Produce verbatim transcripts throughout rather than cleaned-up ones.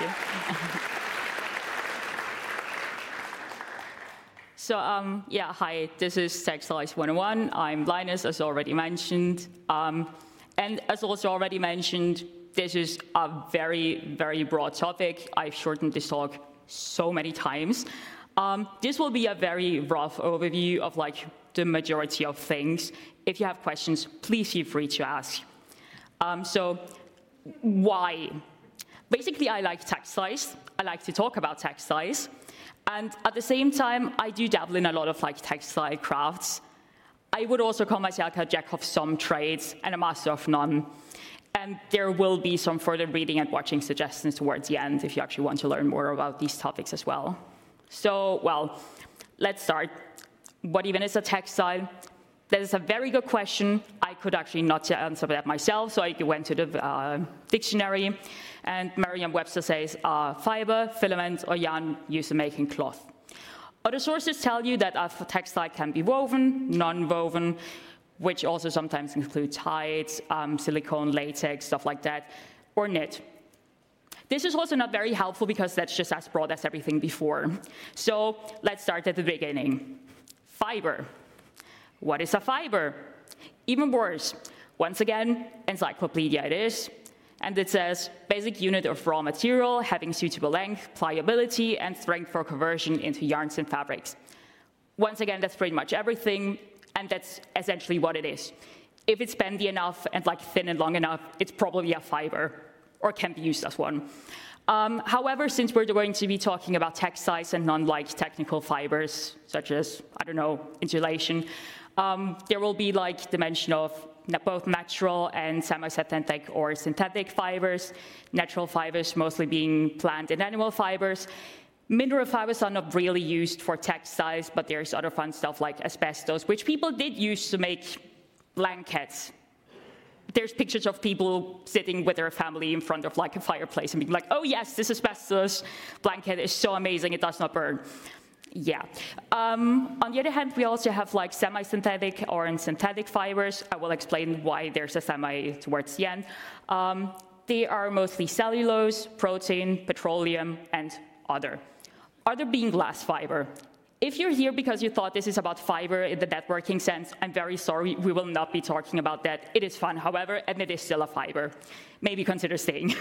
you. So, um, yeah, hi, this is Textiles one oh one. I'm Linus, as already mentioned. Um, and as also already mentioned, this is a very, very broad topic. I've shortened this talk so many times. Um, this will be a very rough overview of like the majority of things. If you have questions, please feel free to ask. Um, so, why? Basically, I like textiles. I like to talk about textiles. And at the same time, I do dabble in a lot of like textile crafts. I would also call myself a jack of some trades and a master of none. And there will be some further reading and watching suggestions towards the end if you actually want to learn more about these topics as well. So, well, let's start. What even is a textile? That is a very good question. I could actually not answer that myself, so I went to the uh, dictionary, and Merriam-Webster says uh, fiber, filament, or yarn used in making cloth. Other sources tell you that a textile can be woven, non-woven, which also sometimes includes hides, um, silicone, latex, stuff like that, or knit. This is also not very helpful because that's just as broad as everything before. So let's start at the beginning. Fiber. What is a fiber? Even worse. Once again, encyclopedia it is. And it says, basic unit of raw material having suitable length, pliability, and strength for conversion into yarns and fabrics. Once again, that's pretty much everything, and that's essentially what it is. If it's bendy enough and like thin and long enough, it's probably a fiber, or can be used as one. Um, however, since we're going to be talking about textiles and non-like technical fibers, such as, I don't know, insulation, um, there will be like the mention of both natural and semi-synthetic or synthetic fibers, natural fibers mostly being plant and animal fibers. Mineral fibers are not really used for textiles, but there's other fun stuff like asbestos, which people did use to make blankets. There's pictures of people sitting with their family in front of like a fireplace and being like, oh yes, this asbestos blanket is so amazing, it does not burn. Yeah. Um, on the other hand, we also have like semi-synthetic or synthetic fibers. I will explain why there's a semi towards the end. Um, they are mostly cellulose, protein, petroleum, and other. Other being glass fiber. If you're here because you thought this is about fiber in the networking sense, I'm very sorry, we will not be talking about that. It is fun, however, and it is still a fiber. Maybe consider staying.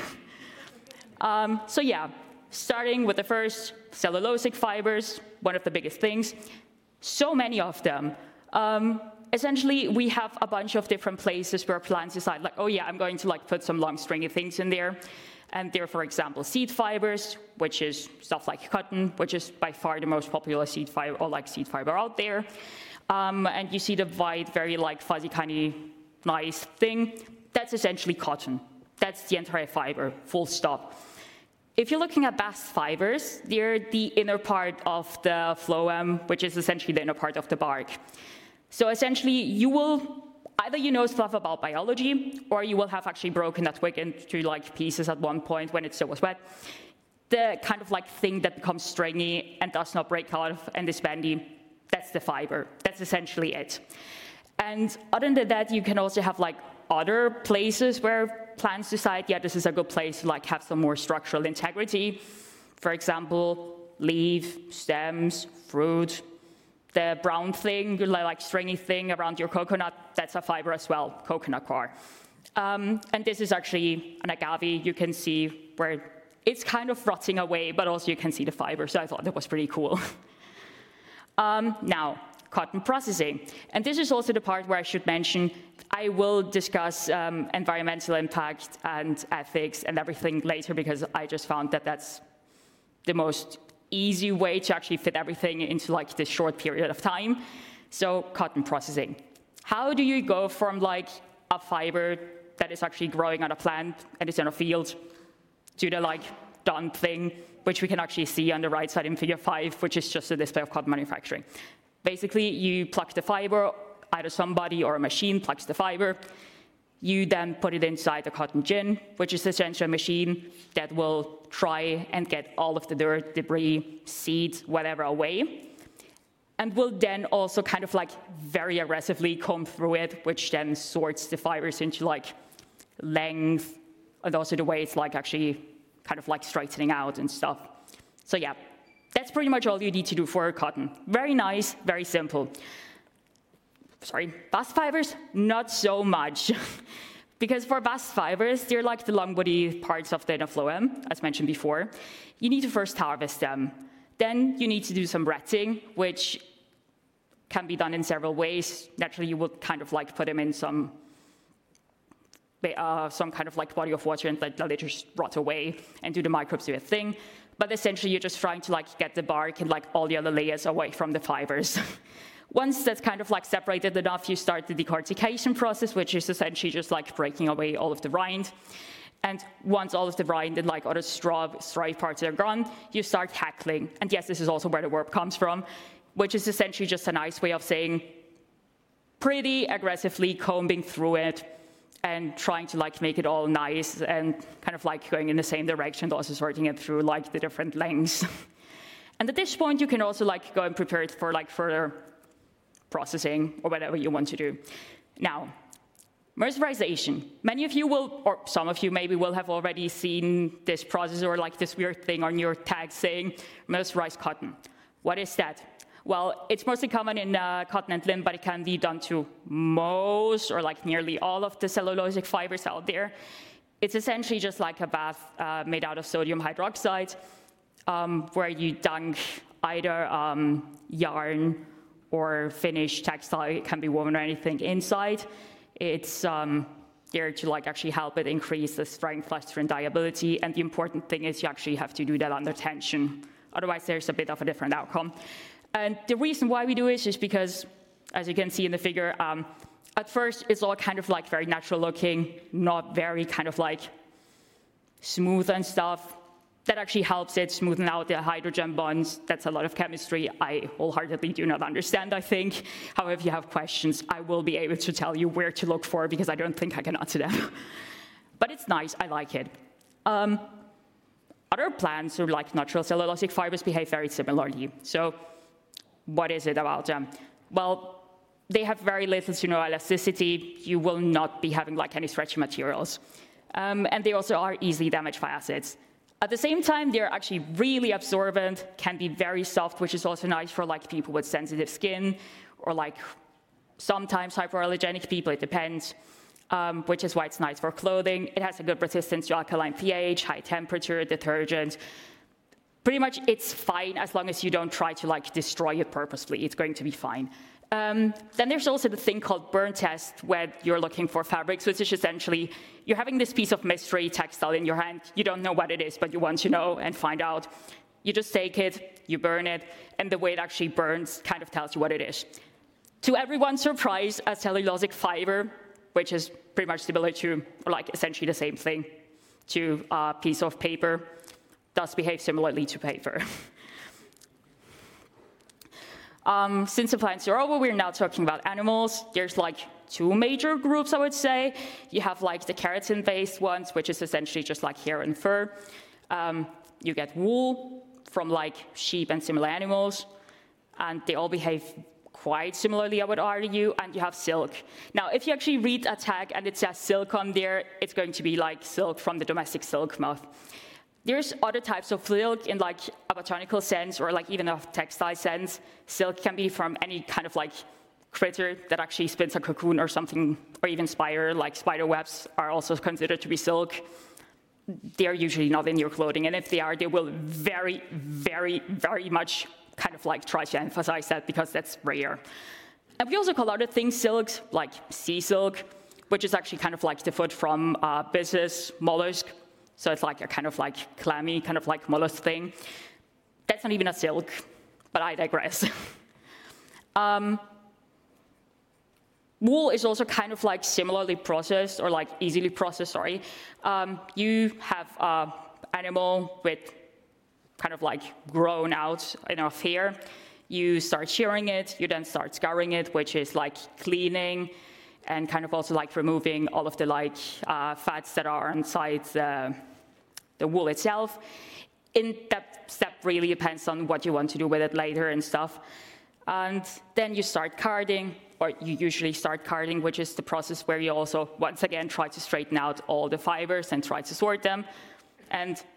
um, so yeah, starting with the first, cellulosic fibers, one of the biggest things. So many of them. Um, essentially, we have a bunch of different places where plants decide, like, oh yeah, I'm going to like put some long stringy things in there. And there, for example, seed fibers, which is stuff like cotton, which is by far the most popular seed fiber, or like seed fiber out there. Um, and you see the white, very like fuzzy, kind of nice thing. That's essentially cotton. That's the entire fiber, full stop. If you're looking at bast fibers, they're the inner part of the phloem, which is essentially the inner part of the bark. So essentially, you will either you know stuff about biology, or you will have actually broken that twig into like pieces at one point when it still was wet. The kind of like thing that becomes stringy and does not break out and is bendy, that's the fiber. That's essentially it. And other than that, you can also have like other places where plants decide, yeah, this is a good place to like have some more structural integrity. For example, leaf, stems, fruit. The brown thing, like stringy thing around your coconut, that's a fiber as well, coconut coir. Um, and this is actually an agave. You can see where it's kind of rotting away, but also you can see the fiber, so I thought that was pretty cool. um, now, cotton processing. And this is also the part where I should mention, I will discuss um, environmental impact and ethics and everything later, because I just found that that's the most easy way to actually fit everything into like this short period of time. So cotton processing. How do you go from like a fiber that is actually growing on a plant and is in a field to the like done thing, which we can actually see on the right side in figure five, which is just a display of cotton manufacturing. Basically, you pluck the fiber, either somebody or a machine plucks the fiber. You then put it inside the cotton gin, which is essentially a machine that will try and get all of the dirt, debris, seeds, whatever away, and will then also kind of like very aggressively comb through it, which then sorts the fibers into like length, and also the way it's like actually kind of like straightening out and stuff. So yeah, that's pretty much all you need to do for cotton. Very nice, very simple. Sorry, bast fibers, not so much. Because for bast fibers, they're like the long body parts of the inner phloem, as mentioned before. You need to first harvest them. Then you need to do some retting, which can be done in several ways. Naturally, you would kind of like put them in some uh, some kind of like body of water and let, let it just rot away and do the microbes do a thing. But essentially, you're just trying to like get the bark and like all the other layers away from the fibers. Once that's kind of like separated enough, you start the decortication process, which is essentially just like breaking away all of the rind. And once all of the rind and like other straw, straw parts are gone, you start hackling. And yes, this is also where the verb comes from, which is essentially just a nice way of saying pretty aggressively combing through it and trying to like make it all nice and kind of like going in the same direction, also sorting it through like the different lengths. And at this point, you can also like go and prepare it for like further processing or whatever you want to do. Now, mercerization. Many of you will, or some of you maybe will have already seen this process or like this weird thing on your tag saying mercerized cotton. What is that? Well, it's mostly common in uh, cotton and linen, but it can be done to most or like nearly all of the cellulosic fibers out there. It's essentially just like a bath uh, made out of sodium hydroxide, um, where you dunk either um, yarn or finished textile. It can be woven or anything inside. It's um, there to like actually help it increase the strength, luster, and dyeability. And the important thing is you actually have to do that under tension. Otherwise, there's a bit of a different outcome. And the reason why we do this is because, as you can see in the figure, um, at first it's all kind of like very natural looking, not very kind of like smooth and stuff. That actually helps it smoothen out the hydrogen bonds. That's a lot of chemistry I wholeheartedly do not understand, I think. However, if you have questions, I will be able to tell you where to look for because I don't think I can answer them. But it's nice, I like it. Um, other plants, or like natural cellulosic fibers, behave very similarly. So what is it about them? Well, they have very little to no elasticity. You will not be having like any stretchy materials. Um, and they also are easily damaged by acids. At the same time, they're actually really absorbent, can be very soft, which is also nice for like people with sensitive skin, or like sometimes hypoallergenic people, it depends, um, which is why it's nice for clothing. It has a good resistance to alkaline pH, high temperature, detergent. Pretty much it's fine as long as you don't try to like destroy it purposely, it's going to be fine. Um, then there's also the thing called burn test, where you're looking for fabrics, which is essentially you're having this piece of mystery textile in your hand. You don't know what it is, but you want to know and find out. You just take it, you burn it, and the way it actually burns kind of tells you what it is. To everyone's surprise, a cellulosic fiber, which is pretty much similar to, or like essentially the same thing, to a piece of paper, does behave similarly to paper. Um, since the plants are over, we're now talking about animals. There's like two major groups, I would say. You have like the keratin-based ones, which is essentially just like hair and fur. Um, you get wool from like sheep and similar animals, and they all behave quite similarly, I would argue, and you have silk. Now, if you actually read a tag and it says silk on there, it's going to be like silk from the domestic silk moth. There's other types of silk in like a botanical sense or like even a textile sense. Silk can be from any kind of like critter that actually spins a cocoon or something, or even spider, like spider webs are also considered to be silk. They're usually not in your clothing, and if they are, they will very, very, very much kind of like try to emphasize that because that's rare. And we also call other things silks, like sea silk, which is actually kind of like the food from uh, Byssus mollusk. So it's like a kind of like clammy, kind of like mollusk thing. That's not even a silk, but I digress. um, wool is also kind of like similarly processed, or like easily processed, sorry. Um, you have an animal with kind of like grown out enough hair. You start shearing it, you then start scouring it, which is like cleaning, and kind of also like removing all of the like uh, fats that are inside the, the wool itself. In that step really depends on what you want to do with it later and stuff. And then you start carding, or you usually start carding, which is the process where you also, once again, try to straighten out all the fibers and try to sort them. And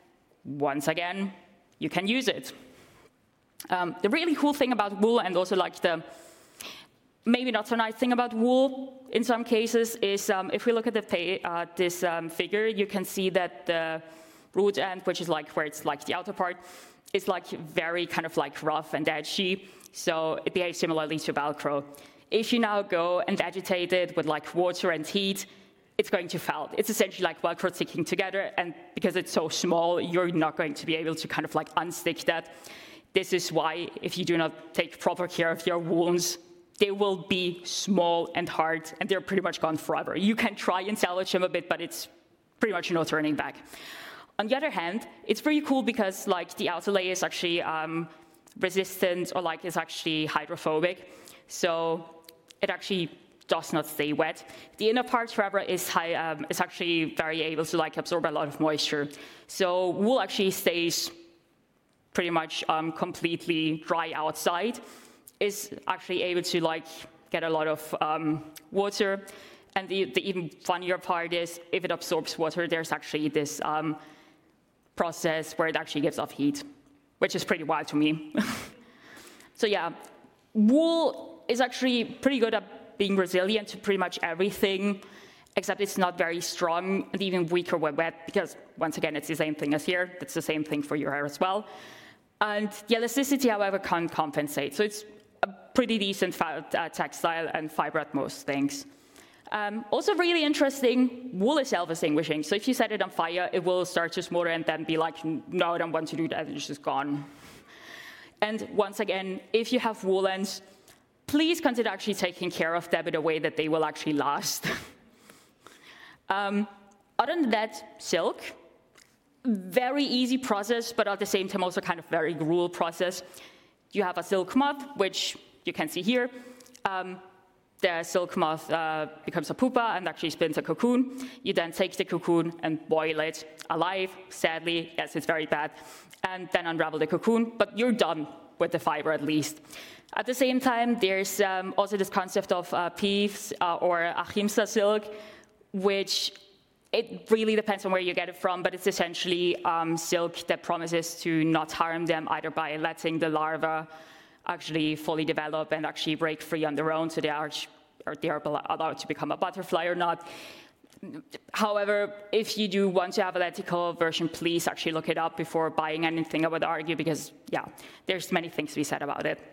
once again, you can use it. Um, the really cool thing about wool, and also like the maybe not so nice thing about wool in some cases, is um, if we look at the pay, uh, this um, figure, you can see that the root end, which is like where it's like the outer part, is like very kind of like rough and edgy. So it behaves similarly to Velcro. If you now go and agitate it with like water and heat, it's going to felt. It's essentially like Velcro sticking together, and because it's so small, you're not going to be able to kind of like unstick that. This is why if you do not take proper care of your wounds, they will be small and hard, and they're pretty much gone forever. You can try and salvage them a bit, but it's pretty much no turning back. On the other hand, it's pretty cool because like the outer layer is actually um, resistant, or like is actually hydrophobic. So it actually does not stay wet. The inner part, however, is, high, um, is actually very able to like absorb a lot of moisture. So wool actually stays pretty much um, completely dry outside, is actually able to like get a lot of um, water. And the, the even funnier part is if it absorbs water, there's actually this um, process where it actually gives off heat, which is pretty wild to me. So yeah, wool is actually pretty good at being resilient to pretty much everything, except it's not very strong and even weaker when wet, because once again, it's the same thing as here. It's the same thing for your hair as well. And the elasticity, however, can't compensate. So it's a pretty decent uh, textile and fiber at most things. Um, also really interesting, wool is self-extinguishing. So if you set it on fire, it will start to smolder and then be like, no, I don't want to do that, it's just gone. And once again, if you have woolens, please consider actually taking care of them in a way that they will actually last. um, other than that, silk, very easy process, but at the same time also kind of very gruel process. You have a silk moth, which you can see here. Um, the silk moth uh, becomes a pupa and actually spins a cocoon. You then take the cocoon and boil it alive. Sadly, yes, it's very bad. And then unravel the cocoon, but you're done with the fiber at least. At the same time, there's um, also this concept of uh, peaves uh, or ahimsa silk, which it really depends on where you get it from, but it's essentially um, silk that promises to not harm them either by letting the larva actually fully develop and actually break free on their own, so they are, or they are allowed to become a butterfly or not. However, if you do want to have an ethical version, please actually look it up before buying anything, I would argue, because, yeah, there's many things to be said about it.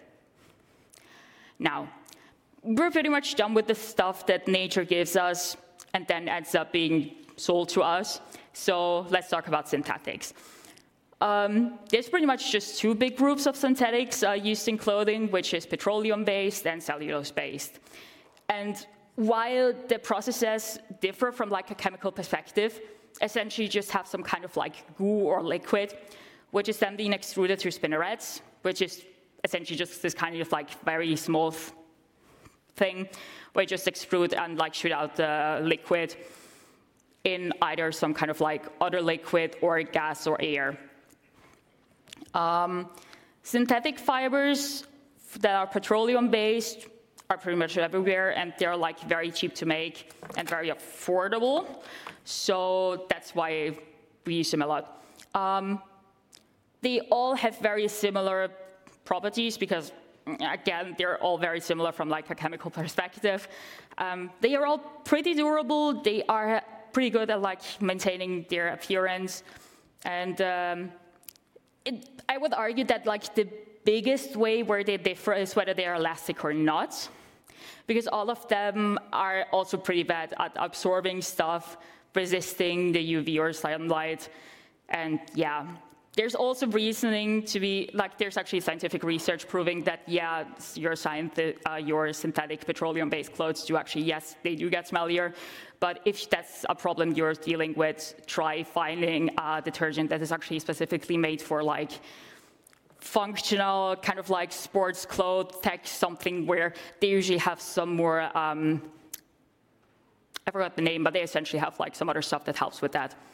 Now, we're pretty much done with the stuff that nature gives us and then ends up being sold to us. So let's talk about synthetics. Um, there's pretty much just two big groups of synthetics uh, used in clothing, which is petroleum-based and cellulose-based. And while the processes differ from like a chemical perspective, essentially just have some kind of like goo or liquid, which is then being extruded through spinnerets, which is essentially just this kind of like very small thing, where you just extrude and like shoot out the liquid in either some kind of like other liquid or gas or air. Um, synthetic fibers that are petroleum-based are pretty much everywhere, and they're like very cheap to make and very affordable. So that's why we use them a lot. Um, they all have very similar properties because, again, they're all very similar from like a chemical perspective. Um, they are all pretty durable. They are pretty good at like maintaining their appearance, and um, it, I would argue that like the biggest way where they differ is whether they are elastic or not, because all of them are also pretty bad at absorbing stuff, resisting the U V or sunlight, and yeah. There's also reasoning to be, like there's actually scientific research proving that, yeah, your, uh, your synthetic petroleum-based clothes do actually, yes, they do get smellier, but if that's a problem you're dealing with, try finding a detergent that is actually specifically made for like functional, kind of like sports clothes, tech, something where they usually have some more, um, I forgot the name, but they essentially have like some other stuff that helps with that.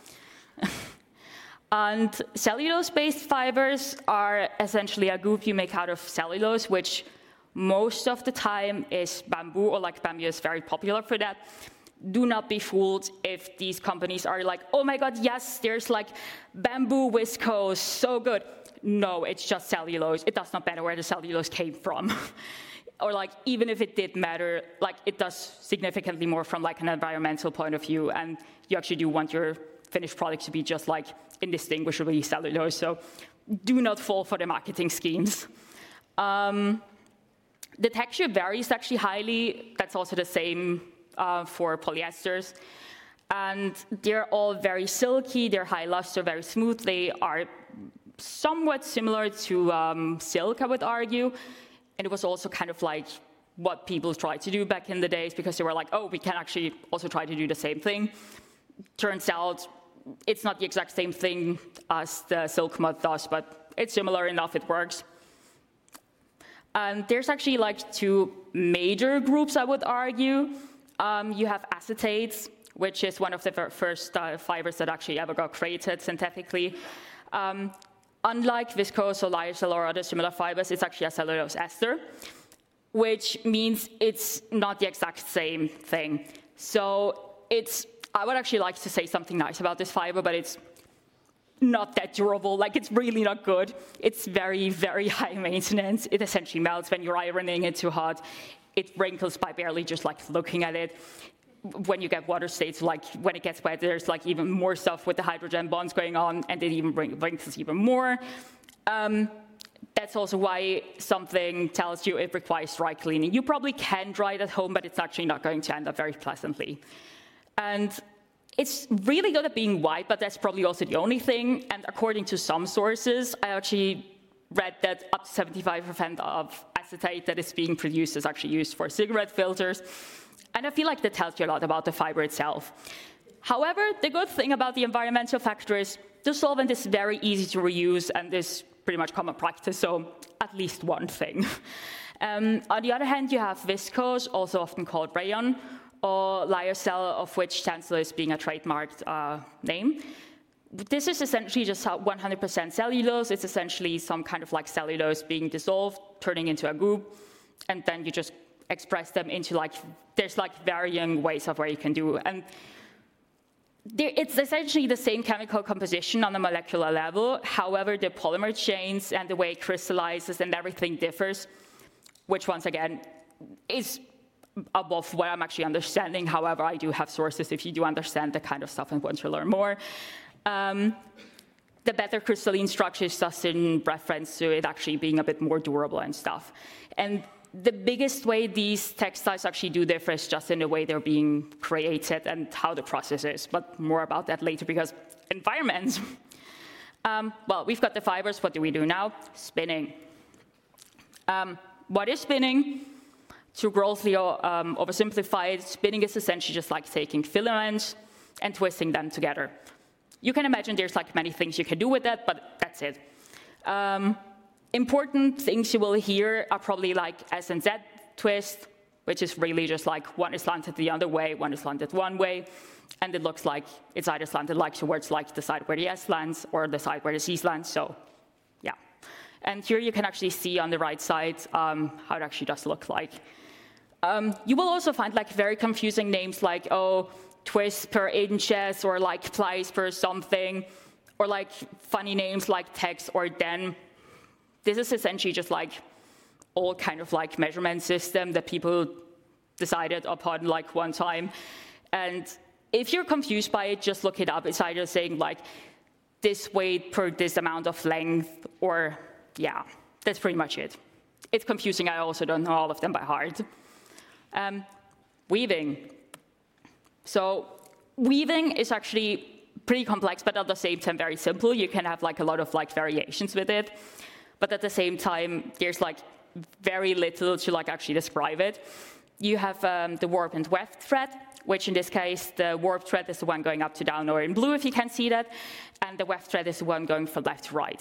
And cellulose-based fibers are essentially a goop you make out of cellulose, which most of the time is bamboo, or like bamboo is very popular for that. do not be fooled if these companies are like, oh my God, yes, there's like bamboo viscose, so good. No, it's just cellulose. It does not matter where the cellulose came from. Or like, even if it did matter, like it does significantly more from like an environmental point of view, and you actually do want your finished product to be just like indistinguishably cellulose, so do not fall for the marketing schemes. Um, the texture varies actually highly. That's also the same uh, for polyesters. And they're all very silky, they're high luster, very smooth. They are somewhat similar to um, silk, I would argue. And it was also kind of like what people tried to do back in the days, because they were like, oh, we can actually also try to do the same thing. Turns out it's not the exact same thing as the silk mud does, but it's similar enough, it works. And there's actually like two major groups, I would argue. Um, you have acetates, which is one of the first uh, fibers that actually ever got created synthetically. Um, Unlike viscose or lyocell or other similar fibers, it's actually a cellulose ester, which means it's not the exact same thing. So it's, I would actually like to say something nice about this fiber, but it's not that durable. Like, it's really not good. It's very, very high maintenance. It essentially melts when you're ironing it too hot. It wrinkles by barely just like looking at it. When you get water states, like when it gets wet, there's like even more stuff with the hydrogen bonds going on, and it even wrinkles even more. Um, that's also why something tells you it requires dry cleaning. You probably can dry it at home, but it's actually not going to end up very pleasantly. And it's really good at being white, but that's probably also the only thing. And according to some sources, I actually read that up to seventy-five percent of acetate that is being produced is actually used for cigarette filters. And I feel like that tells you a lot about the fiber itself. However, the good thing about the environmental factor is the solvent is very easy to reuse and is pretty much common practice, so at least one thing. Um, on the other hand, you have viscose, also often called rayon, or lyocell, of which Tencel is being a trademarked uh, name. This is essentially just one hundred percent cellulose. It's essentially some kind of like cellulose being dissolved, turning into a goop, and then you just express them into like, there's like varying ways of where you can do. And there, it's essentially the same chemical composition on a molecular level. However, the polymer chains and the way it crystallizes and everything differs, which once again is above what I'm actually understanding. However, I do have sources if you do understand the kind of stuff and want to learn more. Um, the better crystalline structure is just in reference to it actually being a bit more durable and stuff. And the biggest way these textiles actually do differ is just in the way they're being created and how the process is, but more about that later, because environment. um, well, we've got the fibers. What do we do now? Spinning. Um, what is spinning? To grossly um, oversimplify it, spinning is essentially just like taking filaments and twisting them together. You can imagine there's like many things you can do with that, but that's it. Um, Important things you will hear are probably like S and Z twist, which is really just like one is slanted the other way, one is slanted one way, and it looks like it's either slanted like towards like the side where the S lands or the side where the C lands, so yeah. And here you can actually see on the right side um, how it actually does look like. Um, you will also find like very confusing names like, oh, twist per inches or like plies per something, or like funny names like tex or den. This is essentially just like all kind of like measurement system that people decided upon like one time. And if you're confused by it, just look it up. It's either saying like this weight per this amount of length, or yeah, that's pretty much it. It's confusing. I also don't know all of them by heart. Um, weaving. So weaving is actually pretty complex, but at the same time very simple. You can have like a lot of like variations with it. But at the same time, there's like very little to like actually describe it. You have um, the warp and weft thread, which in this case, the warp thread is the one going up to down or in blue, if you can see that, and the weft thread is the one going from left to right.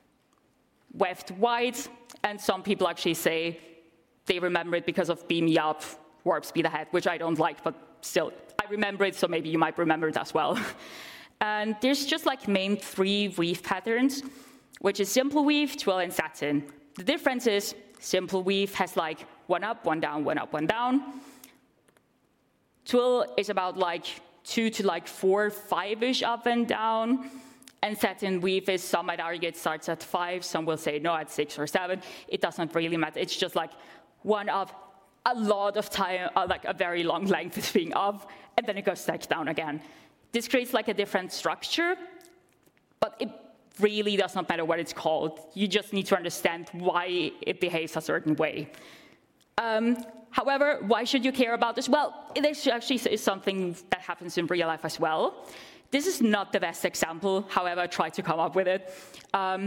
Weft white, and some people actually say they remember it because of beam me up, warp speed ahead, which I don't like, but still, I remember it, so maybe you might remember it as well. And there's just like main three weave patterns, which is simple weave, twill, and satin. The difference is simple weave has like one up, one down, one up, one down. Twill is about like two to like four, five-ish up and down. And satin weave is, some might argue it starts at five, some will say no, at six or seven. It doesn't really matter. It's just like one up, a lot of time, uh, like a very long length is being up, and then it goes back down again. This creates like a different structure, but it really does not matter what it's called. You just need to understand why it behaves a certain way. Um, however, why should you care about this? Well, this actually is something that happens in real life as well. This is not the best example, however, I tried to come up with it. Um,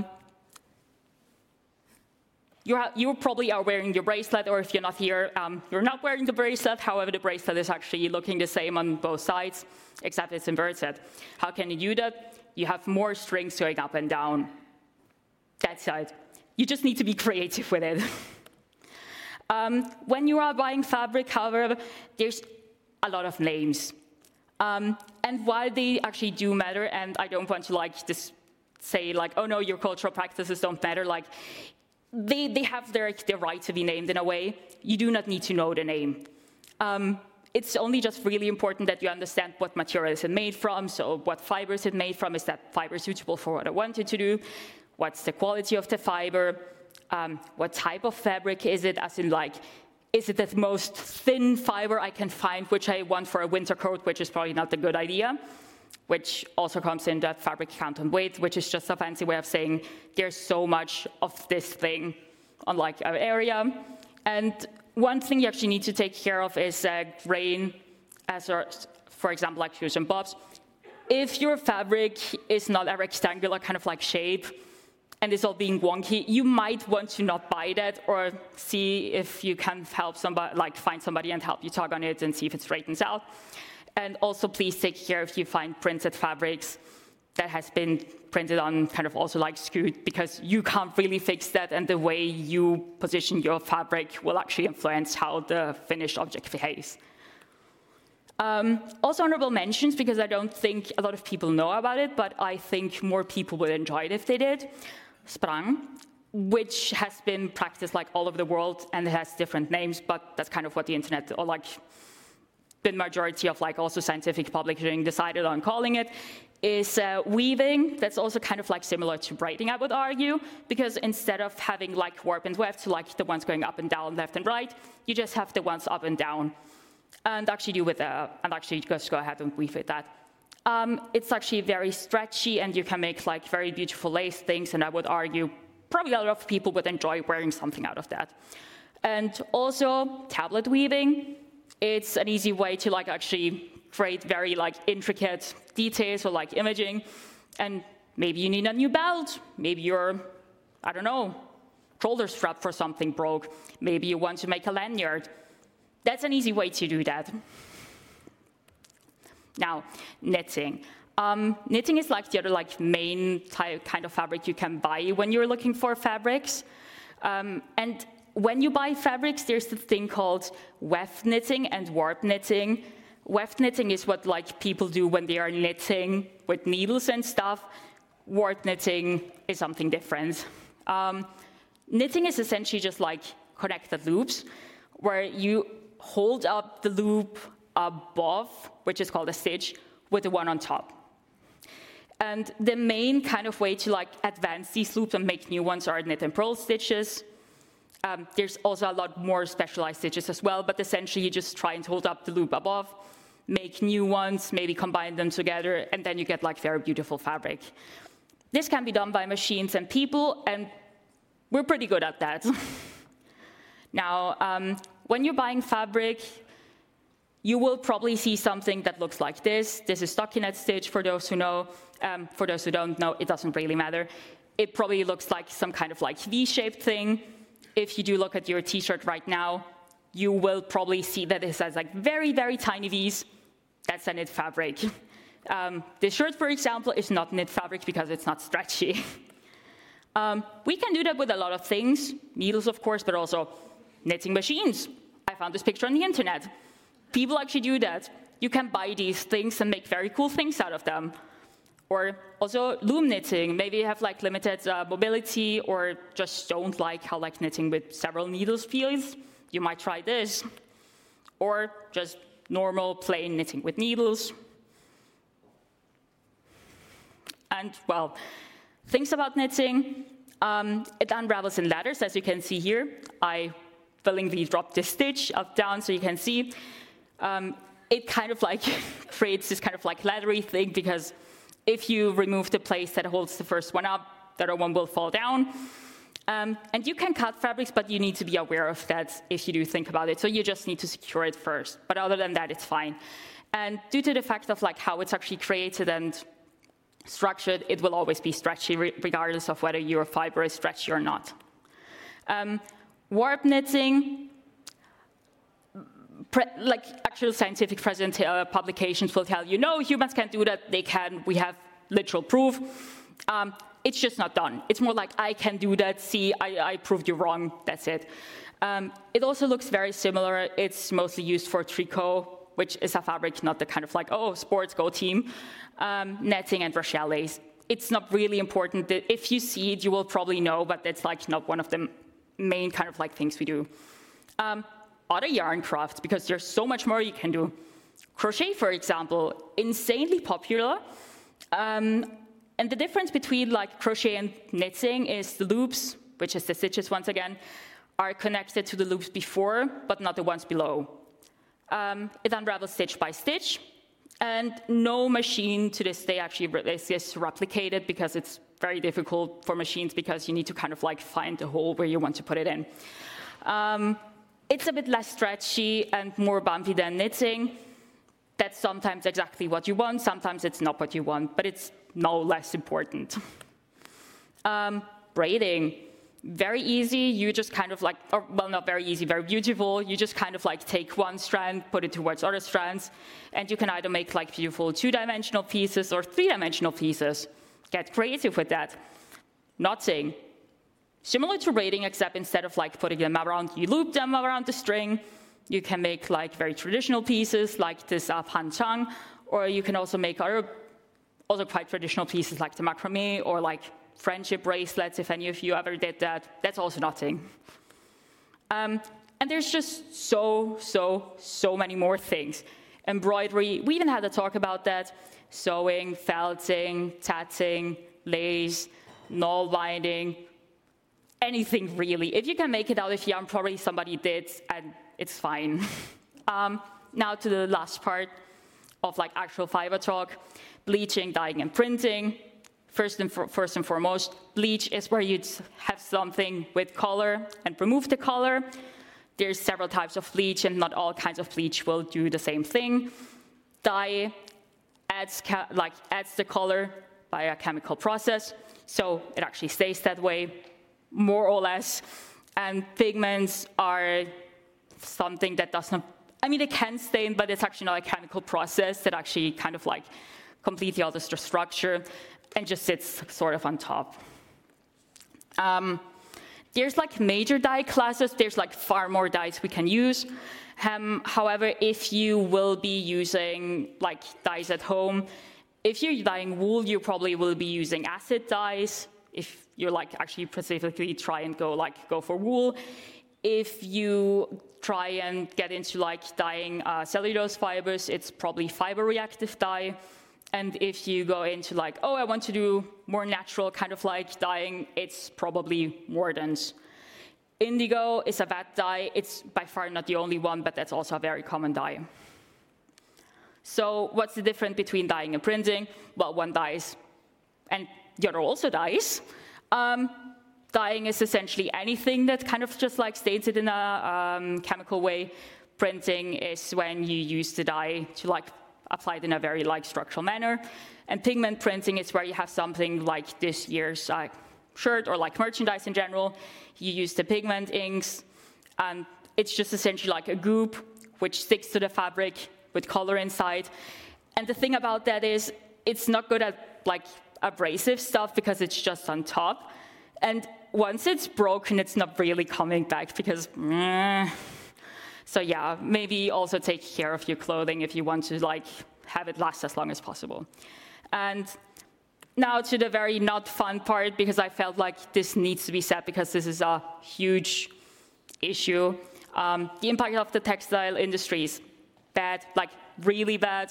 you, you probably are wearing your bracelet, or if you're not here, um, you're not wearing the bracelet. However, the bracelet is actually looking the same on both sides, except it's inverted. How can you do that? You have more strings going up and down. That's it. You just need to be creative with it. um, when you are buying fabric, however, there's a lot of names. Um, and while they actually do matter, and I don't want to like just say like, oh no, your cultural practices don't matter, like they, they have their, their right to be named in a way. You do not need to know the name. Um, it's only just really important that you understand what material is it made from, so what fiber is it made from, is that fiber suitable for what I wanted to do, what's the quality of the fiber, um, what type of fabric is it, as in like, is it the most thin fiber I can find, which I want for a winter coat, which is probably not a good idea, which also comes in that fabric count and weight, which is just a fancy way of saying there's so much of this thing on like our area. And one thing you actually need to take care of is uh, grain, as a, for example, like shoes and bobs. If your fabric is not a rectangular kind of like shape, and it's all being wonky, you might want to not buy that, or see if you can help somebody, like find somebody and help you tug on it and see if it straightens out. And also please take care if you find printed fabrics that has been printed on kind of also like skewed, because you can't really fix that, and the way you position your fabric will actually influence how the finished object behaves. Um, also honorable mentions, because I don't think a lot of people know about it, but I think more people would enjoy it if they did. Sprang, which has been practiced like all over the world, and it has different names, but that's kind of what the internet, or like the majority of like also scientific publishing decided on calling it, is uh, weaving. That's also kind of like similar to braiding, I would argue, because instead of having like warp and weft, so like the ones going up and down, left and right, you just have the ones up and down. And actually do with uh, and actually just go ahead and weave with that. Um, it's actually very stretchy, and you can make like very beautiful lace things, and I would argue probably a lot of people would enjoy wearing something out of that. And also tablet weaving, it's an easy way to like actually create very like intricate details or like imaging. And maybe you need a new belt, maybe your, I don't know, shoulder strap for something broke, maybe you want to make a lanyard. That's an easy way to do that. Now, knitting. Um, knitting is like the other like main type, kind of fabric you can buy when you're looking for fabrics. Um, and when you buy fabrics, there's the thing called weft knitting and warp knitting. Weft knitting is what like people do when they are knitting with needles and stuff. Warp knitting is something different. Um, knitting is essentially just like connected loops, where you hold up the loop above, which is called a stitch, with the one on top. And the main kind of way to like advance these loops and make new ones are knit and purl stitches. Um, there's also a lot more specialized stitches as well, but essentially you just try and hold up the loop above, make new ones, maybe combine them together, and then you get like very beautiful fabric. This can be done by machines and people, and we're pretty good at that. Now, um, when you're buying fabric, you will probably see something that looks like this. This is stockinette stitch, for those who know. Um, for those who don't know, it doesn't really matter. It probably looks like some kind of like V-shaped thing. If you do look at your t-shirt right now, you will probably see that it has like very, very tiny V's. That's a knit fabric. Um, this shirt, for example, is not knit fabric because it's not stretchy. um, we can do that with a lot of things, needles, of course, but also knitting machines. I found this picture on the internet. People actually do that. You can buy these things and make very cool things out of them. Or also loom knitting. Maybe you have like limited uh, mobility, or just don't like how like knitting with several needles feels. You might try this. Or just normal, plain knitting with needles. And, well, things about knitting, um, it unravels in ladders, as you can see here. I willingly dropped this stitch up, down, so you can see. Um, it kind of like creates this kind of like laddery thing, because if you remove the place that holds the first one up, the other one will fall down. Um, and you can cut fabrics, but you need to be aware of that if you do think about it. So you just need to secure it first. But other than that, it's fine. And due to the fact of like how it's actually created and structured, it will always be stretchy, re regardless of whether your fiber is stretchy or not. Um, warp knitting, pre like actual scientific present uh, publications will tell you, no, humans can't do that. They can. We have literal proof. Um, it's just not done. It's more like, I can do that. See, I, I proved you wrong. That's it. Um, it also looks very similar. It's mostly used for tricot, which is a fabric, not the kind of like, oh, sports, go team. Um, netting and Rochelle lace. It's not really important. If you see it, you will probably know, but that's like not one of the main kind of like things we do. Um, other yarn crafts, because there's so much more you can do. Crochet, for example, insanely popular. Um, and the difference between like crochet and knitting is the loops, which is the stitches once again, are connected to the loops before, but not the ones below. Um, it unravels stitch by stitch. And no machine to this day actually is replicated, because it's very difficult for machines, because you need to kind of like find the hole where you want to put it in. Um, it's a bit less stretchy and more bumpy than knitting. That's sometimes exactly what you want, sometimes it's not what you want, but it's no less important. Um, braiding. Very easy, you just kind of like, or, well, not very easy, very beautiful. You just kind of like take one strand, put it towards other strands, and you can either make like beautiful two-dimensional pieces or three-dimensional pieces. Get creative with that. Knotting. Similar to braiding, except instead of like putting them around, you loop them around the string. You can make like very traditional pieces like this uh, panchang, or you can also make other, also quite traditional pieces like the macrame or like friendship bracelets, if any of you ever did that. That's also knotting. Um, and there's just so, so, so many more things. Embroidery, we even had a talk about that. Sewing, felting, tatting, lace, null binding, anything really. If you can make it out of yarn, probably somebody did, and it's fine. um, now to the last part of like actual fiber talk, bleaching, dyeing, and printing. First and, for, first and foremost, bleach is where you have something with color and remove the color. There's several types of bleach, and not all kinds of bleach will do the same thing. Dye adds, like, adds the color by a chemical process, so it actually stays that way, more or less. And pigments are something that does not, I mean, it can stain, but it's actually not a chemical process that actually kind of like completely alters the structure and just sits sort of on top. Um, there's like major dye classes. There's like far more dyes we can use. Um, however, if you will be using like dyes at home, if you're dyeing wool, you probably will be using acid dyes. If you're like actually specifically try and go like go for wool. If you try and get into like dyeing uh, cellulose fibers, it's probably fiber reactive dye. And if you go into like, oh, I want to do more natural kind of like dyeing, it's probably Mordants. Indigo is a wet dye. It's by far not the only one, but that's also a very common dye. So what's the difference between dyeing and printing? Well, one dyes, and the other also dyes. Um, dyeing is essentially anything that kind of just like stains it in a um, chemical way. Printing is when you use the dye to like applied in a very like structural manner. And pigment printing is where you have something like this year's uh, shirt or like merchandise in general. You use the pigment inks, and it's just essentially like a goop which sticks to the fabric with color inside. And the thing about that is it's not good at like abrasive stuff because it's just on top. And once it's broken, it's not really coming back because meh. So yeah, maybe also take care of your clothing if you want to like have it last as long as possible. And now to the very not fun part, because I felt like this needs to be said because this is a huge issue. Um, the impact of the textile industries. bad, like really bad.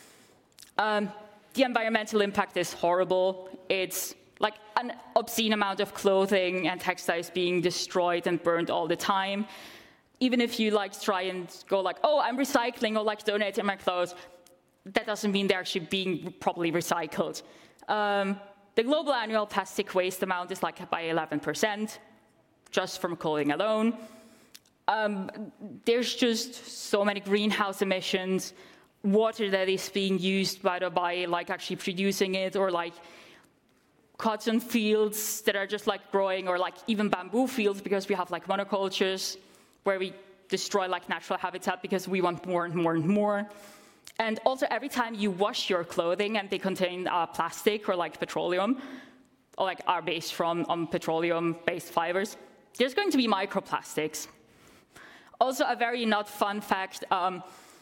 Um, the environmental impact is horrible. It's like an obscene amount of clothing and textiles being destroyed and burned all the time. Even if you like try and go like, oh, I'm recycling or like donating my clothes, that doesn't mean they're actually being properly recycled. Um, the global annual plastic waste amount is like by eleven percent, just from clothing alone. Um, there's just so many greenhouse emissions, water that is being used by the by like actually producing it, or like cotton fields that are just like growing, or like even bamboo fields, because we have like monocultures where we destroy like natural habitat because we want more and more and more. And also every time you wash your clothing and they contain uh, plastic or like petroleum, or like are based from um, petroleum-based fibers, there's going to be microplastics. Also a very not fun fact, um,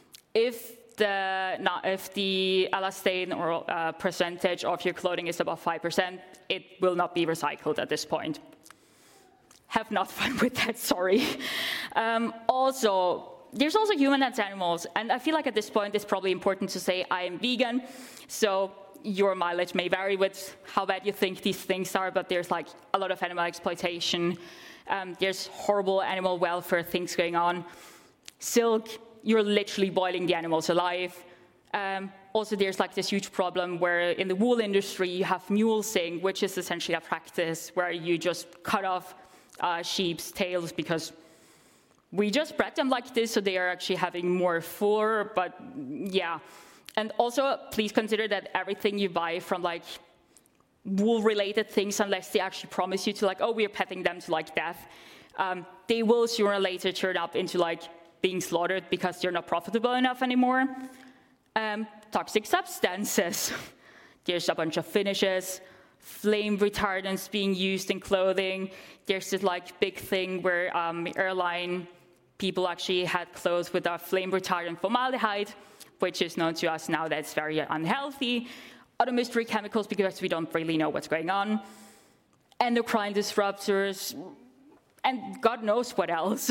if the not, if the elastane or uh, percentage of your clothing is above five percent, it will not be recycled at this point. Have not fun with that, sorry. Um, also, there's also human and animals, and I feel like at this point it's probably important to say I am vegan, so your mileage may vary with how bad you think these things are, but there's like a lot of animal exploitation. Um, there's horrible animal welfare things going on. Silk, you're literally boiling the animals alive. Um, also, there's like this huge problem where in the wool industry you have mulesing, which is essentially a practice where you just cut off uh, sheep's tails because we just bred them like this, so they are actually having more fur, but yeah. And also, please consider that everything you buy from like wool-related things, unless they actually promise you to like, oh, we're petting them to like death, um, they will sooner or later turn up into like being slaughtered because they're not profitable enough anymore. Um, toxic substances. There's a bunch of finishes, flame retardants being used in clothing. There's this like big thing where um, airline people actually had clothes with a flame retardant formaldehyde, which is known to us now that's very unhealthy. Other mystery chemicals because we don't really know what's going on. Endocrine disruptors, and God knows what else.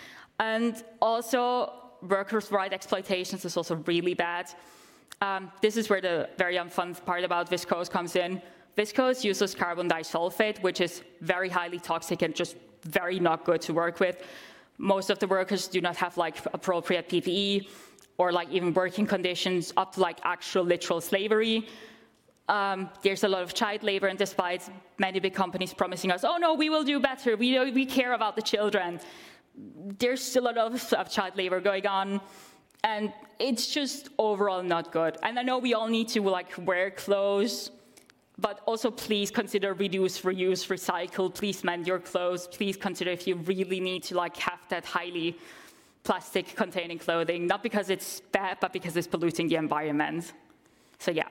And also, workers' right exploitations is also really bad. Um, this is where the very unfun part about viscose comes in. Viscose uses carbon disulfate, which is very highly toxic and just very not good to work with. Most of the workers do not have like appropriate P P E or like even working conditions up to like actual literal slavery. Um, there's a lot of child labor, and despite many big companies promising us, oh no, we will do better, we, we care about the children, there's still a lot of, of child labor going on, and it's just overall not good. And I know we all need to like wear clothes, but also please consider reduce, reuse, recycle, please mend your clothes, please consider if you really need to like have that highly plastic containing clothing, not because it's bad, but because it's polluting the environment. So yeah.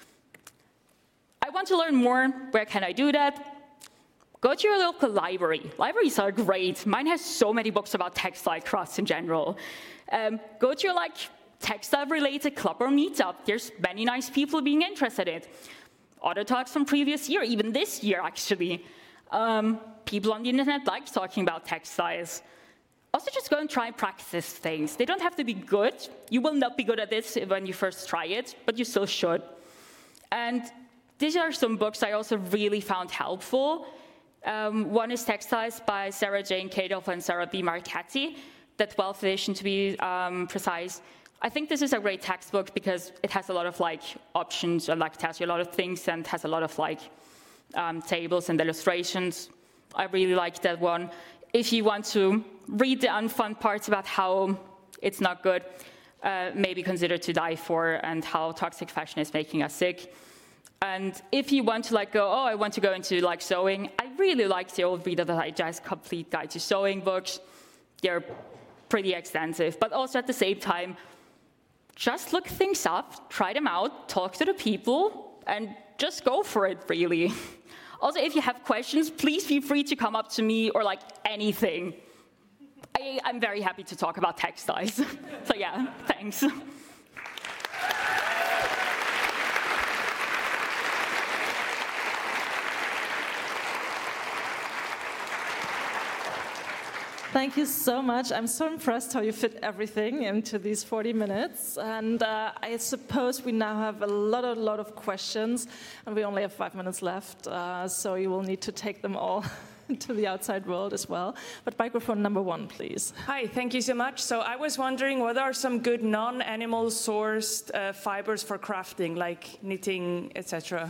I want to learn more. Where can I do that? Go to your local library. Libraries are great. Mine has so many books about textile crafts in general. Um, go to your like textile-related club or meetup. There's many nice people being interested in it. Other talks from previous year, even this year actually. Um, people on the internet like talking about textiles. Also, just go and try and practice things. They don't have to be good. You will not be good at this when you first try it, but you still should. And these are some books I also really found helpful. Um, one is Textiles by Sarah Jane Kadoff and Sarah B. Marchetti, the twelfth edition to be um, precise. I think this is a great textbook because it has a lot of like options, and like tells you a lot of things, and has a lot of like um, tables and illustrations. I really like that one. If you want to read the unfun parts about how it's not good, uh, maybe consider To Die For and how toxic fashion is making us sick. And if you want to like go, oh, I want to go into like sewing, I really like the old Reader Digest Complete Guide to Sewing books. They're pretty extensive, but also at the same time, just look things up, try them out, talk to the people, and just go for it, really. Also, if you have questions, please feel free to come up to me or like anything. I, I'm very happy to talk about textiles. So yeah, thanks. Thank you so much. I'm so impressed how you fit everything into these forty minutes. And uh, I suppose we now have a lot, a lot of questions, and we only have five minutes left, uh, so you will need to take them all to the outside world as well. But microphone number one, please. Hi, thank you so much. So I was wondering, what are some good non-animal sourced uh, fibers for crafting, like knitting, et cetera?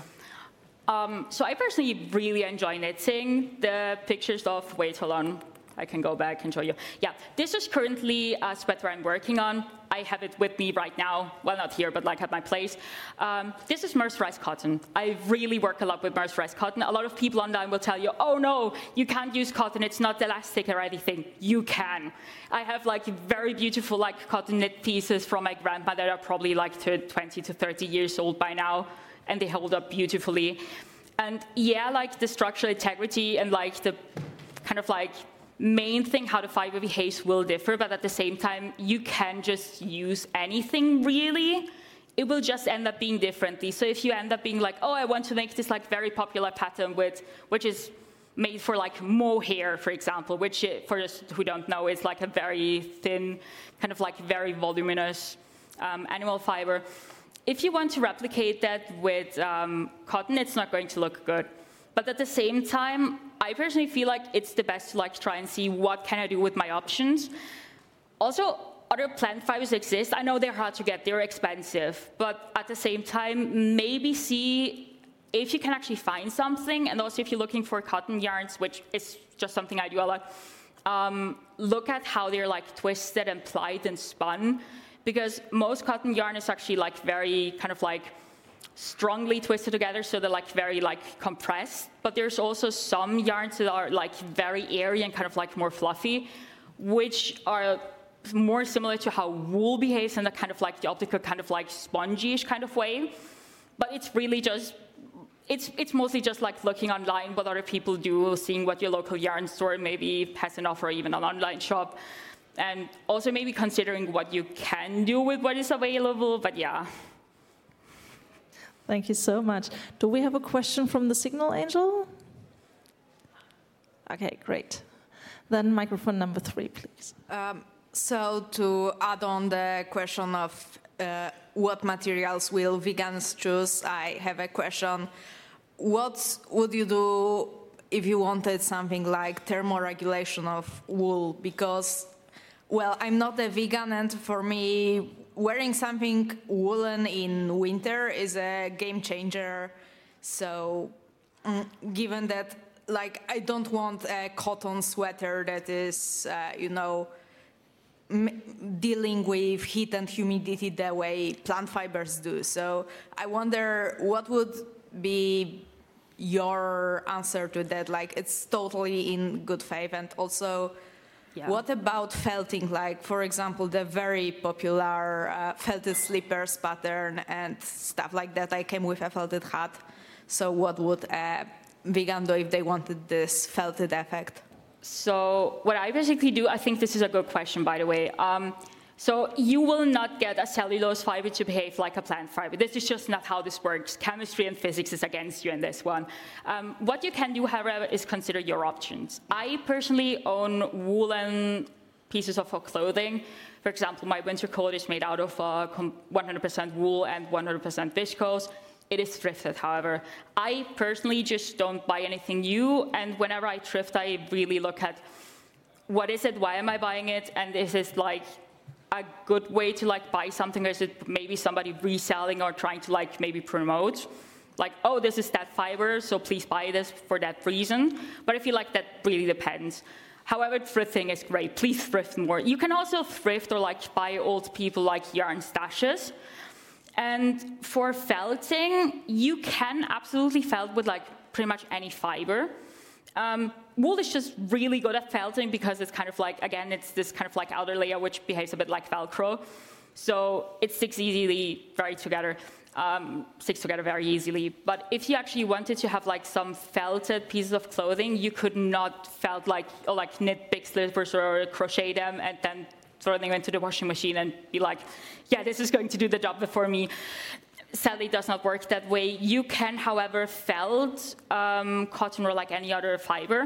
Um, so I personally really enjoy knitting. The pictures of, wait, hold on. I can go back and show you. Yeah, this is currently a sweater I'm working on. I have it with me right now. Well, not here, but like at my place. Um, this is mercerized cotton. I really work a lot with mercerized cotton. A lot of people online will tell you, oh no, you can't use cotton. It's not elastic or anything. You can. I have like very beautiful like cotton knit pieces from my grandma that are probably like twenty to thirty years old by now, and they hold up beautifully. And yeah, like the structural integrity and like the kind of like main thing how the fiber behaves will differ, but at the same time, you can just use anything really. It will just end up being differently. So if you end up being like, oh, I want to make this like very popular pattern with, which is made for like mohair, for example, which for those who don't know is like a very thin, kind of like very voluminous um, animal fiber. If you want to replicate that with um, cotton, it's not going to look good. But at the same time, I personally feel like it's the best to like try and see what can I do with my options. Also, other plant fibers exist. I know they're hard to get, they're expensive, but at the same time, maybe see if you can actually find something, and also if you're looking for cotton yarns, which is just something I do a lot, um, look at how they're like twisted and plied and spun, because most cotton yarn is actually like very kind of like strongly twisted together, so they're like very like compressed. But there's also some yarns that are like very airy and kind of like more fluffy, which are more similar to how wool behaves in a kind of like the optical kind of like spongy-ish kind of way. But it's really just, it's it's mostly just like looking online what other people do, seeing what your local yarn store maybe has an offer, or even an online shop, and also maybe considering what you can do with what is available. But yeah. Thank you so much. Do we have a question from the Signal Angel? Okay, great. Then microphone number three, please. Um, so to add on the question of uh, what materials will vegans choose, I have a question. What would you do if you wanted something like thermoregulation of wool? Because, well, I'm not a vegan, and for me, wearing something woolen in winter is a game changer. So mm, given that, like, I don't want a cotton sweater that is, uh, you know, m- dealing with heat and humidity the way plant fibers do. So I wonder what would be your answer to that? Like, it's totally in good faith. And also, yeah. What about felting? Like, for example, the very popular uh, felted slippers pattern and stuff like that. I came with a felted hat. So what would a vegan do if they wanted this felted effect? So what I basically do, I think this is a good question, by the way. Um, so you will not get a cellulose fiber to behave like a plant fiber. This is just not how this works. Chemistry and physics is against you in this one. Um, what you can do, however, is consider your options. I personally own woolen pieces of clothing. For example, my winter coat is made out of uh, one hundred percent wool and one hundred percent viscose. It is thrifted, however. I personally just don't buy anything new, and whenever I thrift, I really look at what is it, why am I buying it, and is this like a good way to like buy something, or is it maybe somebody reselling or trying to like maybe promote? Like, oh, this is that fiber, so please buy this for that reason. But I feel like that really depends. However, thrifting is great. Please thrift more. You can also thrift or like buy old people like yarn stashes. And for felting, you can absolutely felt with like pretty much any fiber. Um, wool is just really good at felting because it's kind of like, again, it's this kind of like outer layer which behaves a bit like Velcro. So it sticks easily very together, um, sticks together very easily. But if you actually wanted to have like some felted pieces of clothing, you could not felt like, or like knit big slippers or crochet them and then throw them into the washing machine and be like, yeah, this is going to do the job for me. Sadly, it does not work that way. You can, however, felt um, cotton or like any other fiber.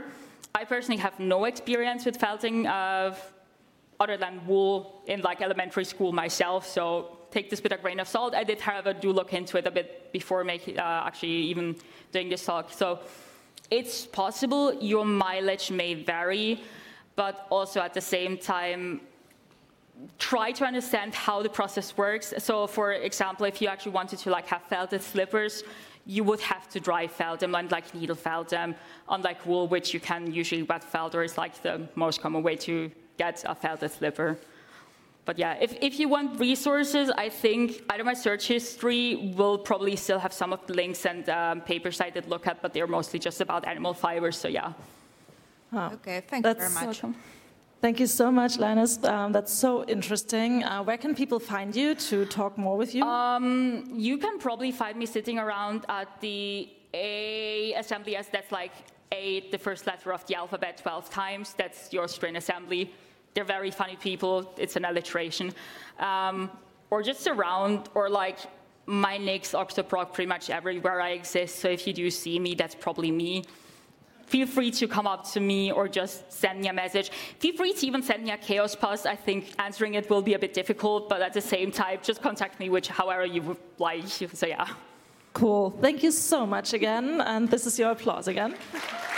I personally have no experience with felting uh, other than wool in like elementary school myself, so take this with a grain of salt. I did, however, do look into it a bit before making, uh, actually even doing this talk. So it's possible your mileage may vary, but also at the same time, try to understand how the process works. So for example, if you actually wanted to like have felted slippers, you would have to dry felt them and like needle felt them, unlike wool, which you can usually wet felt, or is like the most common way to get a felted slipper. But yeah, if, if you want resources, I think either my search history will probably still have some of the links and um, papers I did look at, but they're mostly just about animal fibers, so yeah. Oh, okay, thank you very much. Welcome. Thank you so much, Linus. Um, that's so interesting. Uh, where can people find you to talk more with you? Um, you can probably find me sitting around at the A assembly, as that's like A, the first letter of the alphabet twelve times. That's your strain assembly. They're very funny people. It's an alliteration. Um, or just around, or like my Nix, Octoproc, pretty much everywhere I exist. So if you do see me, that's probably me. Feel free to come up to me or just send me a message. Feel free to even send me a chaos post. I think answering it will be a bit difficult, but at the same time, just contact me which however you would like. So yeah. Cool. Thank you so much again. And this is your applause again.